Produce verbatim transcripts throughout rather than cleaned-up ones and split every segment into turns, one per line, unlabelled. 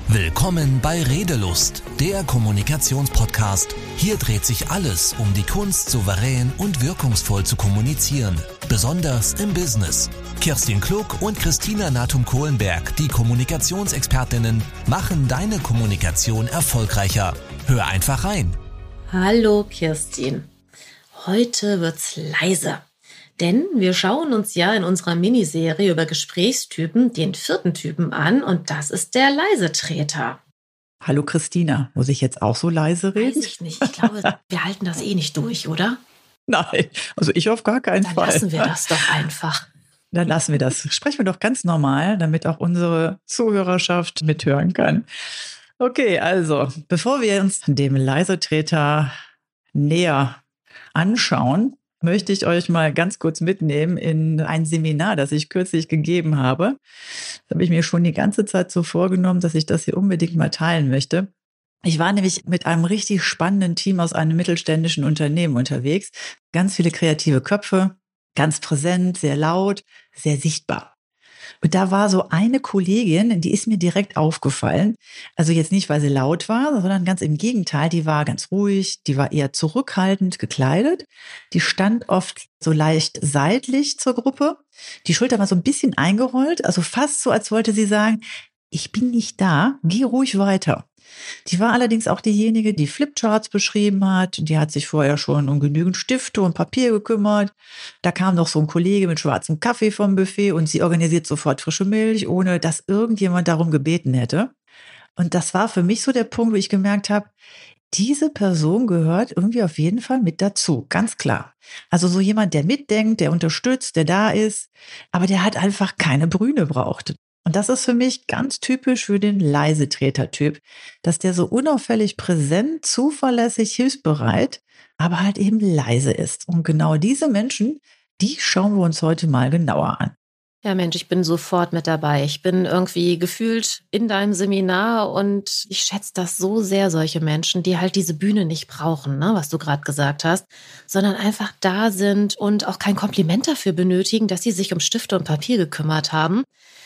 Willkommen bei Redelust, der Kommunikationspodcast. Hier dreht sich alles um die Kunst, souverän und wirkungsvoll zu kommunizieren, besonders im Business. Kirstin Klug und Christina Natum-Kohlenberg, die Kommunikationsexpertinnen, machen deine Kommunikation erfolgreicher. Hör einfach rein.
Hallo Kirstin, heute wird's leiser. Denn wir schauen uns ja in unserer Miniserie über Gesprächstypen den vierten Typen an und das ist der Leisetreter.
Hallo Christina, muss ich jetzt auch so leise reden?
Weiß ich nicht, ich glaube, wir halten das eh nicht durch, oder?
Nein, also ich auf gar keinen
Dann
Fall.
Dann lassen wir das doch einfach.
Dann lassen wir das. Sprechen wir doch ganz normal, damit auch unsere Zuhörerschaft mithören kann. Okay, also bevor wir uns dem Leisetreter näher anschauen, möchte ich euch mal ganz kurz mitnehmen in ein Seminar, das ich kürzlich gegeben habe. Da habe ich mir schon die ganze Zeit so vorgenommen, dass ich das hier unbedingt mal teilen möchte. Ich war nämlich mit einem richtig spannenden Team aus einem mittelständischen Unternehmen unterwegs. Ganz viele kreative Köpfe, ganz präsent, sehr laut, sehr sichtbar. Und da war so eine Kollegin, die ist mir direkt aufgefallen. Also jetzt nicht, weil sie laut war, sondern ganz im Gegenteil. Die war ganz ruhig, die war eher zurückhaltend gekleidet. Die stand oft so leicht seitlich zur Gruppe. Die Schulter war so ein bisschen eingerollt, also fast so, als wollte sie sagen, ich bin nicht da, geh ruhig weiter. Die war allerdings auch diejenige, die Flipcharts beschrieben hat. Die hat sich vorher schon um genügend Stifte und Papier gekümmert. Da kam noch so ein Kollege mit schwarzem Kaffee vom Buffet und sie organisiert sofort frische Milch, ohne dass irgendjemand darum gebeten hätte. Und das war für mich so der Punkt, wo ich gemerkt habe, diese Person gehört irgendwie auf jeden Fall mit dazu, ganz klar. Also so jemand, der mitdenkt, der unterstützt, der da ist, aber der hat einfach keine Brüne braucht. Und das ist für mich ganz typisch für den Leisetreter-Typ, dass der so unauffällig präsent, zuverlässig, hilfsbereit, aber halt eben leise ist. Und genau diese Menschen, die schauen wir uns heute mal genauer an.
Ja Mensch, ich bin sofort mit dabei. Ich bin irgendwie gefühlt in deinem Seminar und ich schätze das so sehr, solche Menschen, die halt diese Bühne nicht brauchen, ne, was du gerade gesagt hast, sondern einfach da sind und auch kein Kompliment dafür benötigen, dass sie sich um Stifte und Papier gekümmert haben.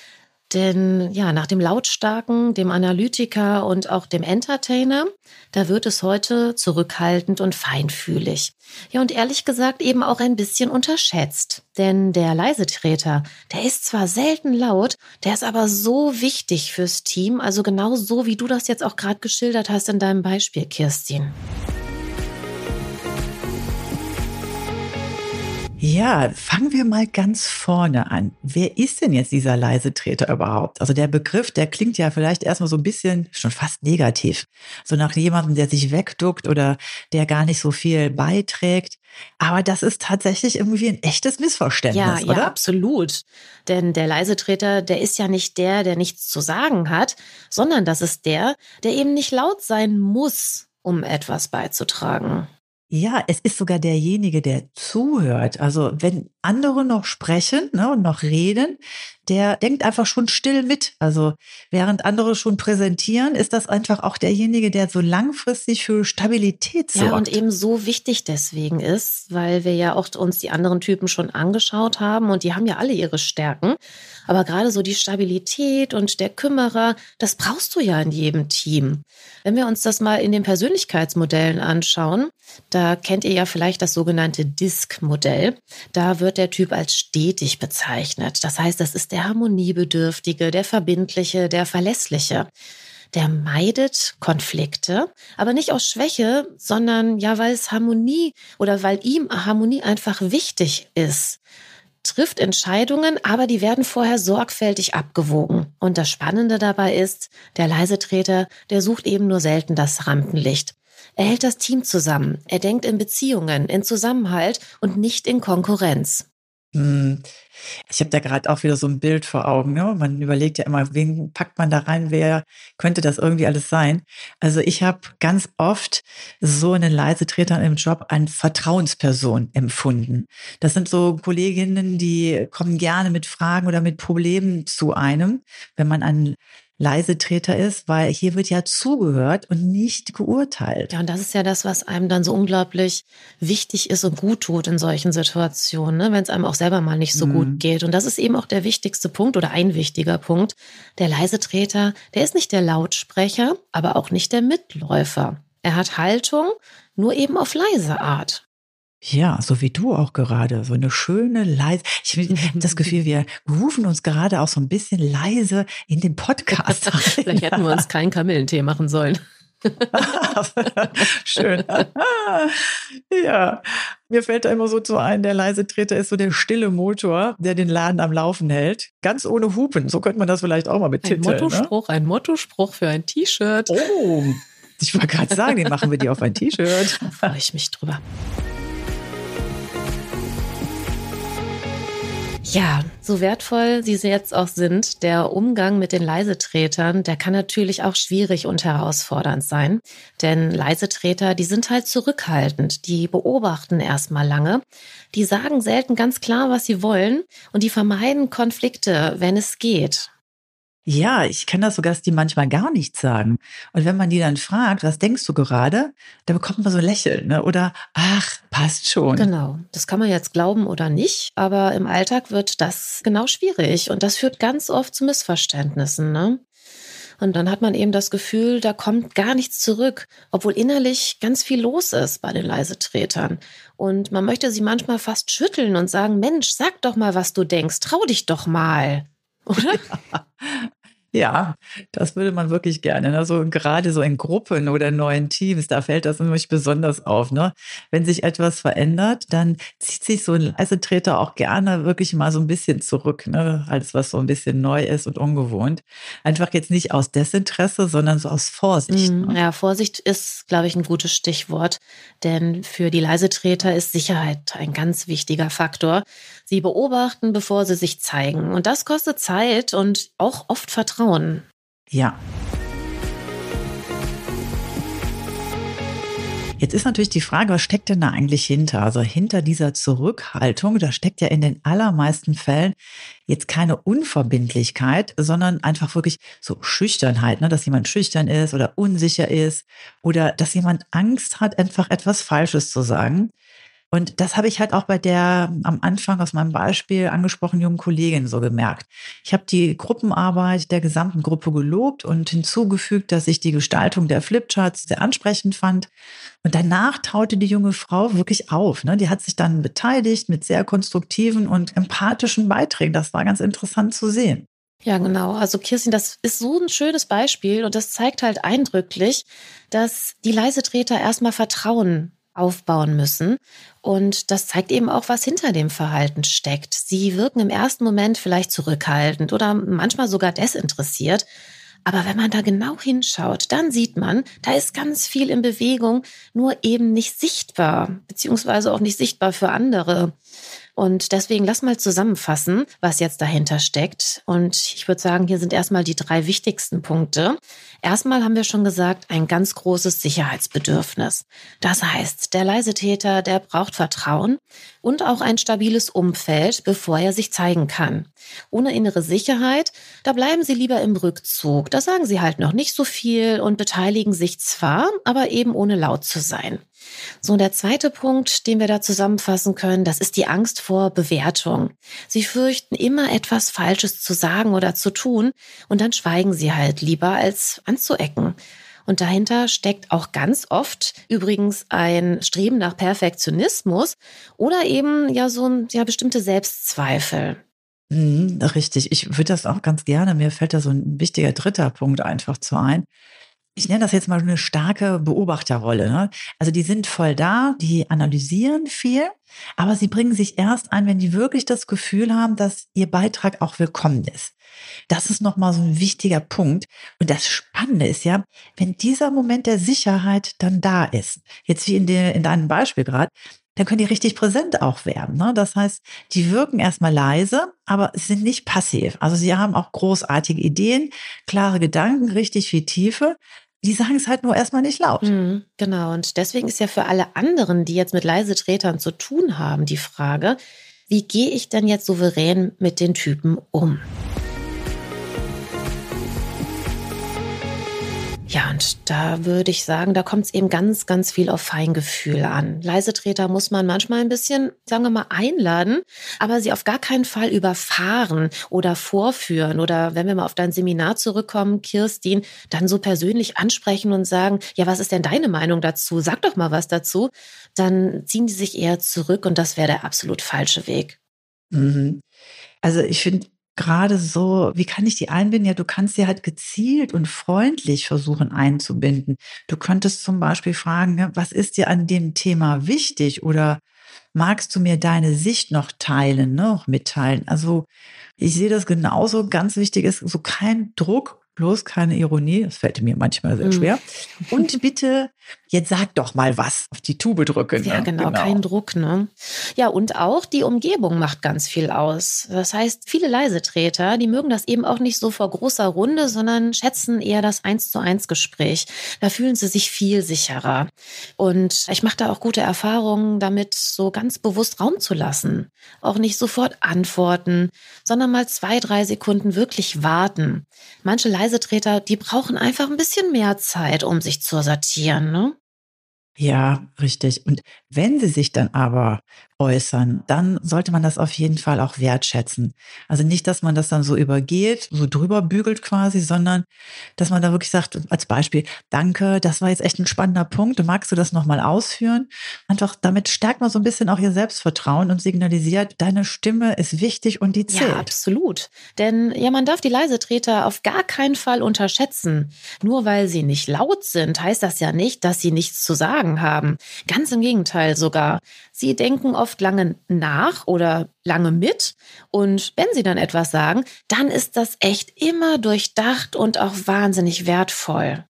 Denn ja, nach dem Lautstarken, dem Analytiker und auch dem Entertainer, da wird es heute zurückhaltend und feinfühlig. Ja, und ehrlich gesagt eben auch ein bisschen unterschätzt. Denn der Leisetreter, der ist zwar selten laut, der ist aber so wichtig fürs Team, also genau so, wie du das jetzt auch gerade geschildert hast in deinem Beispiel, Kirstin.
Ja, fangen wir mal ganz vorne an. Wer ist denn jetzt dieser Leisetreter überhaupt? Also der Begriff, der klingt ja vielleicht erstmal so ein bisschen schon fast negativ. So nach jemandem, der sich wegduckt oder der gar nicht so viel beiträgt. Aber das ist tatsächlich irgendwie ein echtes Missverständnis,
ja,
oder?
Ja, absolut. Denn der Leisetreter, der ist ja nicht der, der nichts zu sagen hat, sondern das ist der, der eben nicht laut sein muss, um etwas beizutragen.
Ja, es ist sogar derjenige, der zuhört. Also wenn andere noch sprechen, ne, und noch reden, der denkt einfach schon still mit. Also während andere schon präsentieren, ist das einfach auch derjenige, der so langfristig für Stabilität sorgt.
Ja, und eben so wichtig deswegen ist, weil wir ja auch uns die anderen Typen schon angeschaut haben und die haben ja alle ihre Stärken. Aber gerade so die Stabilität und der Kümmerer, das brauchst du ja in jedem Team. Wenn wir uns das mal in den Persönlichkeitsmodellen anschauen, da kennt ihr ja vielleicht das sogenannte D I S C-Modell. Da wird der Typ als stetig bezeichnet. Das heißt, das ist der Harmoniebedürftige, der Verbindliche, der Verlässliche. Der meidet Konflikte, aber nicht aus Schwäche, sondern ja, weil es Harmonie oder weil ihm Harmonie einfach wichtig ist. Trifft Entscheidungen, aber die werden vorher sorgfältig abgewogen. Und das Spannende dabei ist, der Leisetreter, der sucht eben nur selten das Rampenlicht. Er hält das Team zusammen. Er denkt in Beziehungen, in Zusammenhalt und nicht in Konkurrenz.
Hm. Ich habe da gerade auch wieder so ein Bild vor Augen. Ne? Man überlegt ja immer, wen packt man da rein, wer könnte das irgendwie alles sein? Also ich habe ganz oft so einen Leisetreter im Job als Vertrauensperson empfunden. Das sind so Kolleginnen, die kommen gerne mit Fragen oder mit Problemen zu einem. Wenn man an Leisetreter ist, weil hier wird ja zugehört und nicht geurteilt.
Ja, und das ist ja das, was einem dann so unglaublich wichtig ist und gut tut in solchen Situationen, ne? Wenn es einem auch selber mal nicht so mhm. gut geht. Und das ist eben auch der wichtigste Punkt oder ein wichtiger Punkt. Der Leisetreter, der ist nicht der Lautsprecher, aber auch nicht der Mitläufer. Er hat Haltung, nur eben auf leise Art.
Ja, so wie du auch gerade, so eine schöne leise. Ich habe das Gefühl, wir rufen uns gerade auch so ein bisschen leise in den Podcast rein.
Vielleicht hätten wir uns keinen Kamillentee machen sollen.
Schön. Ja, mir fällt da immer so zu ein, der Leisetreter ist so der stille Motor, der den Laden am Laufen hält. Ganz ohne Hupen, so könnte man das vielleicht auch mal betiteln.
Ein Mottospruch, ne? Ein Mottospruch für ein T-Shirt.
Oh, ich wollte gerade sagen, den machen wir dir auf ein T-Shirt.
Da freue ich mich drüber. Ja, so wertvoll sie jetzt auch sind, der Umgang mit den Leisetretern, der kann natürlich auch schwierig und herausfordernd sein. Denn Leisetreter, die sind halt zurückhaltend, die beobachten erstmal lange, die sagen selten ganz klar, was sie wollen und die vermeiden Konflikte, wenn es geht.
Ja, ich kenne das sogar, dass die manchmal gar nichts sagen. Und wenn man die dann fragt, was denkst du gerade, dann bekommt man so ein Lächeln, ne? Oder, ach, passt schon.
Genau, das kann man jetzt glauben oder nicht, aber im Alltag wird das genau schwierig und das führt ganz oft zu Missverständnissen, ne? Und dann hat man eben das Gefühl, da kommt gar nichts zurück, obwohl innerlich ganz viel los ist bei den Leisetretern. Und man möchte sie manchmal fast schütteln und sagen, Mensch, sag doch mal, was du denkst, trau dich doch mal. Oder?
Ja. Ja, das würde man wirklich gerne. Also gerade so in Gruppen oder neuen Teams, da fällt das nämlich besonders auf. Ne? Wenn sich etwas verändert, dann zieht sich so ein Leisetreter auch gerne wirklich mal so ein bisschen zurück, ne? Alles, was so ein bisschen neu ist und ungewohnt. Einfach jetzt nicht aus Desinteresse, sondern so aus Vorsicht.
Mm,
Ne?
Ja, Vorsicht ist, glaube ich, ein gutes Stichwort, denn für die Leisetreter ist Sicherheit ein ganz wichtiger Faktor. Sie beobachten, bevor sie sich zeigen. Und das kostet Zeit und auch oft Vertrauen.
Ja. Jetzt ist natürlich die Frage, was steckt denn da eigentlich hinter? Also hinter dieser Zurückhaltung, da steckt ja in den allermeisten Fällen jetzt keine Unverbindlichkeit, sondern einfach wirklich so Schüchternheit, ne? Dass jemand schüchtern ist oder unsicher ist oder dass jemand Angst hat, einfach etwas Falsches zu sagen. Und das habe ich halt auch bei der am Anfang aus meinem Beispiel angesprochenen jungen Kollegin so gemerkt. Ich habe die Gruppenarbeit der gesamten Gruppe gelobt und hinzugefügt, dass ich die Gestaltung der Flipcharts sehr ansprechend fand. Und danach taute die junge Frau wirklich auf. Ne? Die hat sich dann beteiligt mit sehr konstruktiven und empathischen Beiträgen. Das war ganz interessant zu sehen.
Ja, genau. Also Kirstin, das ist so ein schönes Beispiel und das zeigt halt eindrücklich, dass die Leisetreter erstmal Vertrauen aufbauen müssen. Und das zeigt eben auch, was hinter dem Verhalten steckt. Sie wirken im ersten Moment vielleicht zurückhaltend oder manchmal sogar desinteressiert. Aber wenn man da genau hinschaut, dann sieht man, da ist ganz viel in Bewegung, nur eben nicht sichtbar, beziehungsweise auch nicht sichtbar für andere. Und deswegen lass mal zusammenfassen, was jetzt dahinter steckt. Und ich würde sagen, hier sind erstmal die drei wichtigsten Punkte. Erstmal haben wir schon gesagt, ein ganz großes Sicherheitsbedürfnis. Das heißt, der Leisetäter, der braucht Vertrauen und auch ein stabiles Umfeld, bevor er sich zeigen kann. Ohne innere Sicherheit, da bleiben sie lieber im Rückzug. Da sagen sie halt noch nicht so viel und beteiligen sich zwar, aber eben ohne laut zu sein. So, und der zweite Punkt, den wir da zusammenfassen können, das ist die Angst vor Bewertung. Sie fürchten immer etwas Falsches zu sagen oder zu tun und dann schweigen sie halt lieber als anzuecken. Und dahinter steckt auch ganz oft übrigens ein Streben nach Perfektionismus oder eben ja so ein, ja, bestimmte Selbstzweifel.
Mhm, richtig. Ich würde das auch ganz gerne. Mir fällt da so ein wichtiger dritter Punkt einfach zu ein. Ich nenne das jetzt mal eine starke Beobachterrolle. Ne? Also die sind voll da, die analysieren viel, aber sie bringen sich erst ein, wenn die wirklich das Gefühl haben, dass ihr Beitrag auch willkommen ist. Das ist nochmal so ein wichtiger Punkt. Und das Spannende ist ja, wenn dieser Moment der Sicherheit dann da ist, jetzt wie in, der, in deinem Beispiel gerade, dann können die richtig präsent auch werden. Ne? Das heißt, die wirken erstmal leise, aber sind nicht passiv. Also sie haben auch großartige Ideen, klare Gedanken, richtig viel Tiefe. Die sagen es halt nur erstmal nicht laut.
Mhm, genau, und deswegen ist ja für alle anderen, die jetzt mit Leisetretern zu tun haben, die Frage, wie gehe ich denn jetzt souverän mit den Typen um? Ja, und da würde ich sagen, da kommt es eben ganz, ganz viel auf Feingefühl an. Leisetreter muss man manchmal ein bisschen, sagen wir mal, einladen, aber sie auf gar keinen Fall überfahren oder vorführen. Oder wenn wir mal auf dein Seminar zurückkommen, Kirstin, dann so persönlich ansprechen und sagen, ja, was ist denn deine Meinung dazu? Sag doch mal was dazu. Dann ziehen die sich eher zurück und das wäre der absolut falsche Weg.
Mhm. Also ich finde, gerade so, wie kann ich die einbinden? Ja, du kannst sie halt gezielt und freundlich versuchen einzubinden. Du könntest zum Beispiel fragen, ne, was ist dir an dem Thema wichtig? Oder magst du mir deine Sicht noch teilen, ne, noch mitteilen? Also ich sehe das genauso. Ganz wichtig ist so kein Druck, bloß keine Ironie. Das fällt mir manchmal sehr schwer. Und bitte, jetzt sag doch mal was, auf die Tube drücken.
Ja,
ne?
genau, kein Druck, ne? Ja, und auch die Umgebung macht ganz viel aus. Das heißt, viele Leisetreter, die mögen das eben auch nicht so vor großer Runde, sondern schätzen eher das Eins zu eins Gespräch. Da fühlen sie sich viel sicherer. Und ich mache da auch gute Erfahrungen damit, so ganz bewusst Raum zu lassen. Auch nicht sofort antworten, sondern mal zwei, drei Sekunden wirklich warten. Manche Leisetreter, die brauchen einfach ein bisschen mehr Zeit, um sich zu sortieren, ne?
Ja, richtig. Und wenn sie sich dann aber äußern, dann sollte man das auf jeden Fall auch wertschätzen. Also nicht, dass man das dann so übergeht, so drüber bügelt quasi, sondern dass man da wirklich sagt, als Beispiel, danke, das war jetzt echt ein spannender Punkt. Magst du das nochmal ausführen? Einfach damit stärkt man so ein bisschen auch ihr Selbstvertrauen und signalisiert, deine Stimme ist wichtig und die zählt.
Ja, absolut. Denn ja, man darf die Leisetreter auf gar keinen Fall unterschätzen. Nur weil sie nicht laut sind, heißt das ja nicht, dass sie nichts zu sagen haben. Ganz im Gegenteil sogar. Sie denken oft lange nach oder lange mit. Und wenn sie dann etwas sagen, dann ist das echt immer durchdacht und auch wahnsinnig wertvoll.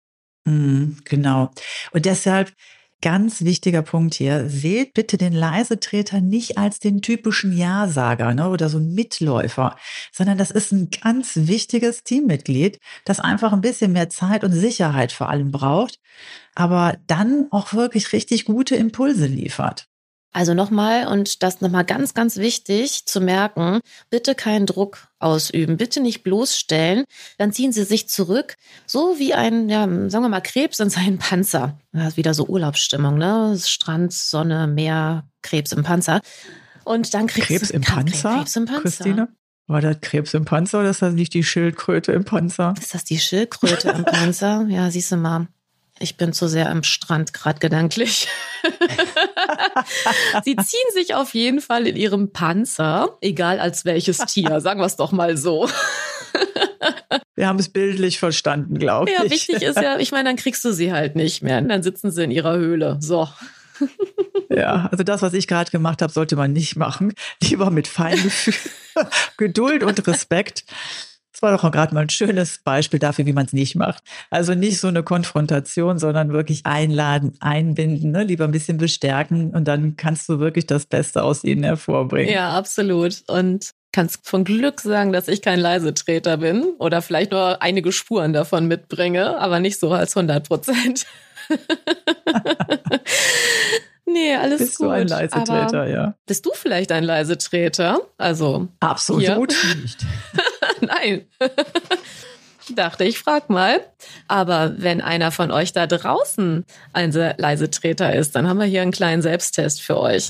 Mhm, genau. Und deshalb ganz wichtiger Punkt hier, seht bitte den Leisetreter nicht als den typischen Ja-Sager, ne, oder so ein Mitläufer, sondern das ist ein ganz wichtiges Teammitglied, das einfach ein bisschen mehr Zeit und Sicherheit vor allem braucht, aber dann auch wirklich richtig gute Impulse liefert.
Also nochmal, und das nochmal ganz, ganz wichtig zu merken, bitte keinen Druck ausüben, bitte nicht bloßstellen, dann ziehen Sie sich zurück, so wie ein, ja, sagen wir mal, Krebs in seinen Panzer. Das ist wieder so Urlaubsstimmung, ne? Strand, Sonne, Meer, Krebs im Panzer. Und dann kriegst
Krebs im Panzer,
Krebs im Panzer.
Christine? War das Krebs im Panzer oder ist das nicht die Schildkröte im Panzer?
Ist das die Schildkröte im Panzer? Ja, siehst du mal. Ich bin zu sehr am Strand gerade gedanklich. Sie ziehen sich auf jeden Fall in ihrem Panzer, egal als welches Tier, sagen wir es doch mal so.
Wir haben es bildlich verstanden, glaube ich.
Ja, wichtig ist ja, ich meine, dann kriegst du sie halt nicht mehr. Dann sitzen sie in ihrer Höhle. So.
Ja, also das, was ich gerade gemacht habe, sollte man nicht machen. Lieber mit Feingefühl, Geduld und Respekt. Das war doch auch gerade mal ein schönes Beispiel dafür, wie man es nicht macht. Also nicht so eine Konfrontation, sondern wirklich einladen, einbinden, ne? Lieber ein bisschen bestärken und dann kannst du wirklich das Beste aus ihnen hervorbringen.
Ja, absolut. Und kannst von Glück sagen, dass ich kein Leisetreter bin oder vielleicht nur einige Spuren davon mitbringe, aber nicht so als hundert Prozent. Nee, alles
bist
gut.
Bist du ein Leisetreter,
aber
ja.
Bist du vielleicht ein Leisetreter? Also
absolut
hier?
Nicht.
Nein. Ich dachte, ich frag mal. Aber wenn einer von euch da draußen ein Leisetreter ist, dann haben wir hier einen kleinen Selbsttest für euch.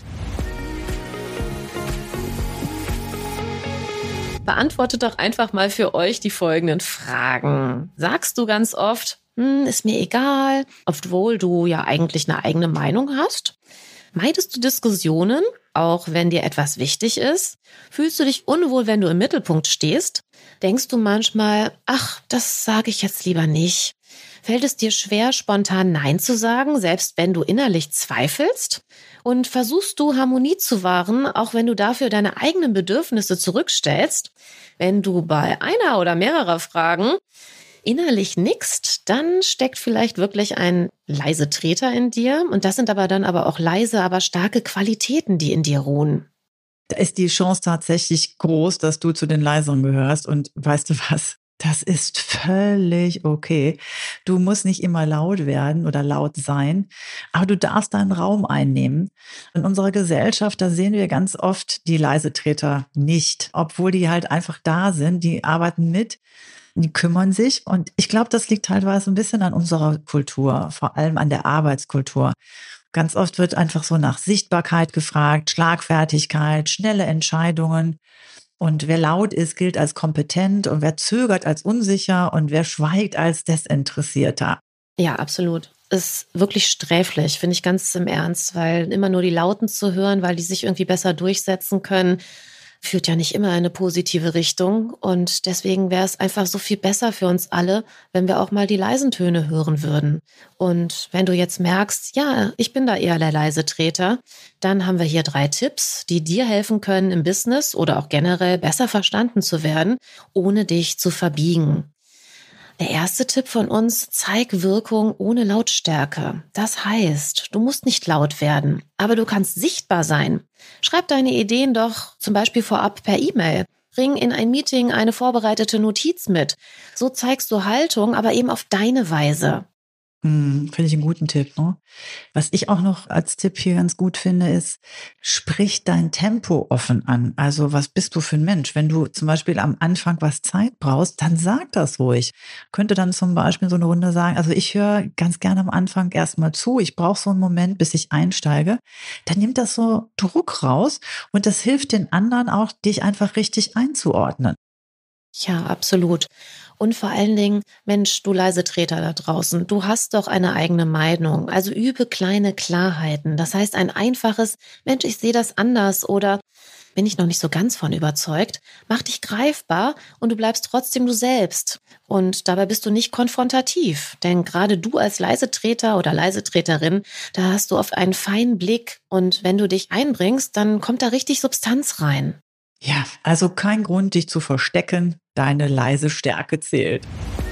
Beantwortet doch einfach mal für euch die folgenden Fragen. Sagst du ganz oft, hm, ist mir egal, obwohl du ja eigentlich eine eigene Meinung hast? Meidest du Diskussionen, auch wenn dir etwas wichtig ist? Fühlst du dich unwohl, wenn du im Mittelpunkt stehst? Denkst du manchmal, ach, das sage ich jetzt lieber nicht? Fällt es dir schwer, spontan Nein zu sagen, selbst wenn du innerlich zweifelst? Und versuchst du, Harmonie zu wahren, auch wenn du dafür deine eigenen Bedürfnisse zurückstellst? Wenn du bei einer oder mehrerer Fragen innerlich nickst, dann steckt vielleicht wirklich ein Leisetreter in dir. Und das sind aber dann aber auch leise, aber starke Qualitäten, die in dir ruhen.
Da ist die Chance tatsächlich groß, dass du zu den Leiseren gehörst. Und weißt du was? Das ist völlig okay. Du musst nicht immer laut werden oder laut sein, aber du darfst deinen Raum einnehmen. In unserer Gesellschaft, da sehen wir ganz oft die Leisetreter nicht, obwohl die halt einfach da sind, die arbeiten mit. Die kümmern sich. Und ich glaube, das liegt teilweise ein bisschen an unserer Kultur, vor allem an der Arbeitskultur. Ganz oft wird einfach so nach Sichtbarkeit gefragt, Schlagfertigkeit, schnelle Entscheidungen. Und wer laut ist, gilt als kompetent und wer zögert als unsicher und wer schweigt als desinteressierter.
Ja, absolut. Ist wirklich sträflich, finde ich ganz im Ernst, weil immer nur die Lauten zu hören, weil die sich irgendwie besser durchsetzen können, führt ja nicht immer in eine positive Richtung. Und deswegen wäre es einfach so viel besser für uns alle, wenn wir auch mal die leisen Töne hören würden. Und wenn du jetzt merkst, ja, ich bin da eher der leise Treter, dann haben wir hier drei Tipps, die dir helfen können, im Business oder auch generell besser verstanden zu werden, ohne dich zu verbiegen. Der erste Tipp von uns: zeig Wirkung ohne Lautstärke. Das heißt, du musst nicht laut werden, aber du kannst sichtbar sein. Schreib deine Ideen doch zum Beispiel vorab per E-Mail. Bring in ein Meeting eine vorbereitete Notiz mit. So zeigst du Haltung, aber eben auf deine Weise.
Hm, finde ich einen guten Tipp, ne? Was ich auch noch als Tipp hier ganz gut finde, ist, sprich dein Tempo offen an. Also, was bist du für ein Mensch? Wenn du zum Beispiel am Anfang was Zeit brauchst, dann sag das ruhig. Könnte dann zum Beispiel so eine Runde sagen, also ich höre ganz gerne am Anfang erstmal zu, ich brauche so einen Moment, bis ich einsteige. Dann nimmt das so Druck raus und das hilft den anderen auch, dich einfach richtig einzuordnen.
Ja, absolut. Und vor allen Dingen, Mensch, du leise Treter da draußen, du hast doch eine eigene Meinung. Also übe kleine Klarheiten. Das heißt, ein einfaches, Mensch, ich sehe das anders oder bin ich noch nicht so ganz von überzeugt, mach dich greifbar und du bleibst trotzdem du selbst. Und dabei bist du nicht konfrontativ. Denn gerade du als Leisetreter oder Leisetreterin, da hast du oft einen feinen Blick. Und wenn du dich einbringst, dann kommt da richtig Substanz rein.
Ja, also kein Grund, dich zu verstecken. Deine leise Stärke zählt.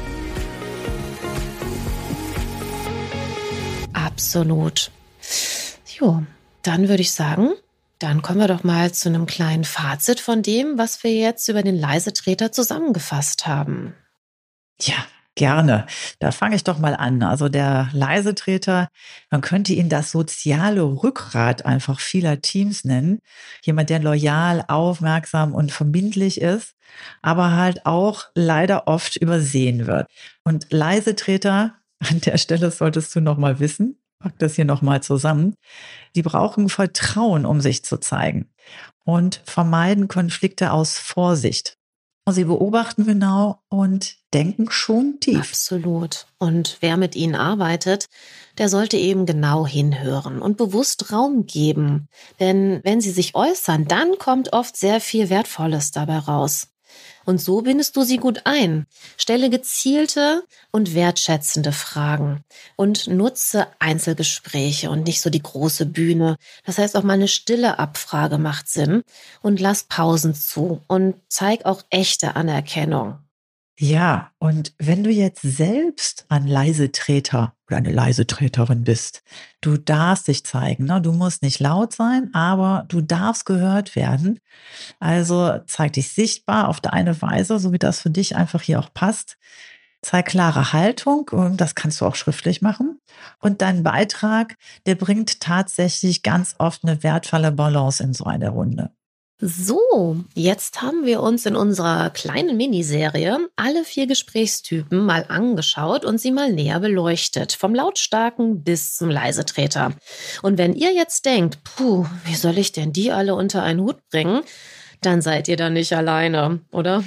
Absolut. Jo, dann würde ich sagen, dann kommen wir doch mal zu einem kleinen Fazit von dem, was wir jetzt über den Leisetreter zusammengefasst haben.
Ja, gerne. Da fange ich doch mal an. Also der Leisetreter, man könnte ihn das soziale Rückgrat einfach vieler Teams nennen. Jemand, der loyal, aufmerksam und verbindlich ist, aber halt auch leider oft übersehen wird. Und Leisetreter, an der Stelle solltest du noch mal wissen, pack das hier noch mal zusammen, die brauchen Vertrauen, um sich zu zeigen und vermeiden Konflikte aus Vorsicht. Sie beobachten genau und denken schon tief.
Absolut. Und wer mit ihnen arbeitet, der sollte eben genau hinhören und bewusst Raum geben. Denn wenn sie sich äußern, dann kommt oft sehr viel Wertvolles dabei raus. Und so bindest du sie gut ein. Stelle gezielte und wertschätzende Fragen und nutze Einzelgespräche und nicht so die große Bühne. Das heißt, auch mal eine stille Abfrage macht Sinn und lass Pausen zu und zeig auch echte Anerkennung.
Ja, und wenn du jetzt selbst ein Leisetreter oder eine Leisetreterin bist, du darfst dich zeigen, ne? Du musst nicht laut sein, aber du darfst gehört werden. Also zeig dich sichtbar auf deine Weise, so wie das für dich einfach hier auch passt. Zeig klare Haltung, und das kannst du auch schriftlich machen. Und dein Beitrag, der bringt tatsächlich ganz oft eine wertvolle Balance in so eine Runde.
So, jetzt haben wir uns in unserer kleinen Miniserie alle vier Gesprächstypen mal angeschaut und sie mal näher beleuchtet, vom Lautstarken bis zum Leisetreter. Und wenn ihr jetzt denkt, puh, wie soll ich denn die alle unter einen Hut bringen, dann seid ihr da nicht alleine, oder?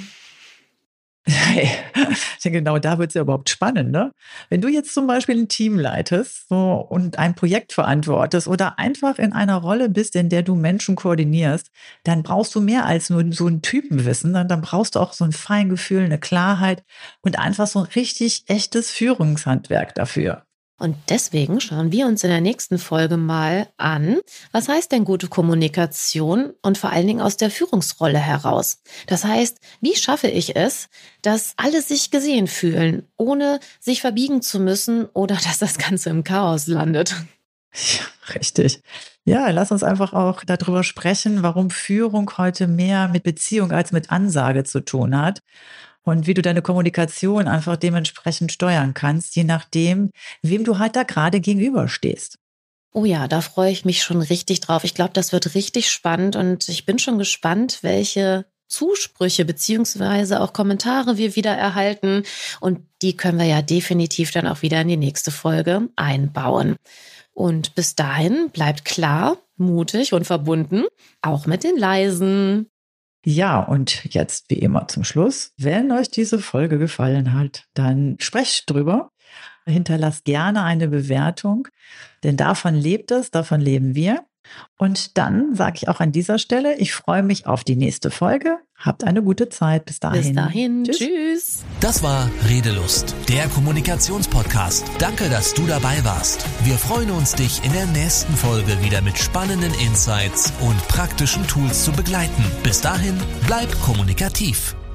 Hey, genau, da wird es ja überhaupt spannend, ne? Wenn du jetzt zum Beispiel ein Team leitest so, und ein Projekt verantwortest oder einfach in einer Rolle bist, in der du Menschen koordinierst, dann brauchst du mehr als nur so ein Typenwissen, dann, dann brauchst du auch so ein Feingefühl, eine Klarheit und einfach so ein richtig echtes Führungshandwerk dafür.
Und deswegen schauen wir uns in der nächsten Folge mal an, was heißt denn gute Kommunikation und vor allen Dingen aus der Führungsrolle heraus. Das heißt, wie schaffe ich es, dass alle sich gesehen fühlen, ohne sich verbiegen zu müssen oder dass das Ganze im Chaos landet.
Ja, richtig. Ja, lass uns einfach auch darüber sprechen, warum Führung heute mehr mit Beziehung als mit Ansage zu tun hat. Und wie du deine Kommunikation einfach dementsprechend steuern kannst, je nachdem, wem du halt da gerade gegenüberstehst.
Oh ja, da freue ich mich schon richtig drauf. Ich glaube, das wird richtig spannend und ich bin schon gespannt, welche Zusprüche beziehungsweise auch Kommentare wir wieder erhalten. Und die können wir ja definitiv dann auch wieder in die nächste Folge einbauen. Und bis dahin bleibt klar, mutig und verbunden, auch mit den Leisen.
Ja, und jetzt wie immer zum Schluss, wenn euch diese Folge gefallen hat, dann sprecht drüber, hinterlasst gerne eine Bewertung, denn davon lebt es, davon leben wir. Und dann sage ich auch an dieser Stelle, ich freue mich auf die nächste Folge. Habt eine gute Zeit. Bis dahin.
Bis dahin.
Tschüss.
Tschüss.
Das war Redelust, der Kommunikationspodcast. Danke, dass du dabei warst. Wir freuen uns, dich in der nächsten Folge wieder mit spannenden Insights und praktischen Tools zu begleiten. Bis dahin, bleib kommunikativ.